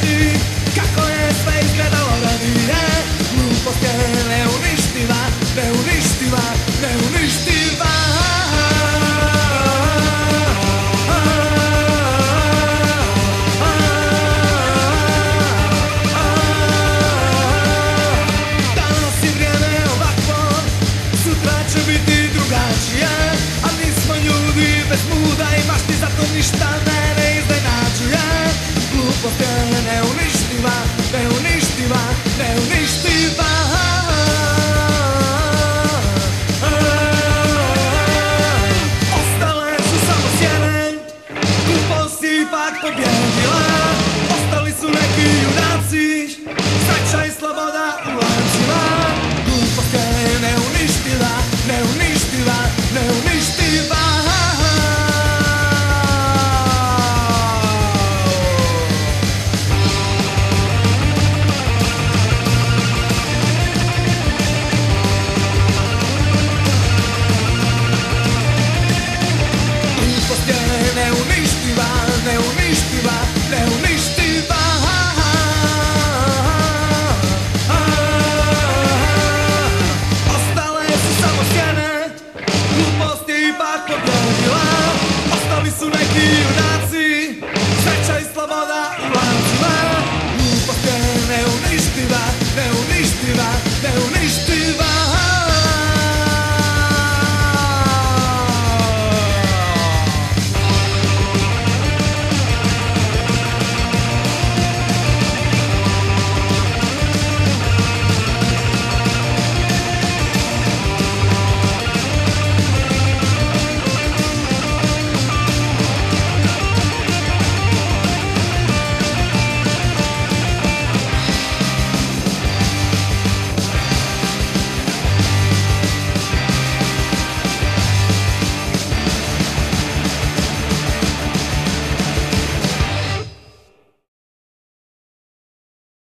reći kako je sve izgledalo ranije. Glupost je neuništiva, neuništiva, neuništiva. Danas je vrijeme ovakvo, sutra će biti drugačije, a mi smo ljudi bez muda i mašti, zato ništa ne iznenađuje. Glupost je neuništiva, neuništiva, neuništiva. Ostale su samo sjene, glupost je ipak pobjedila. Ostali su neki junaci,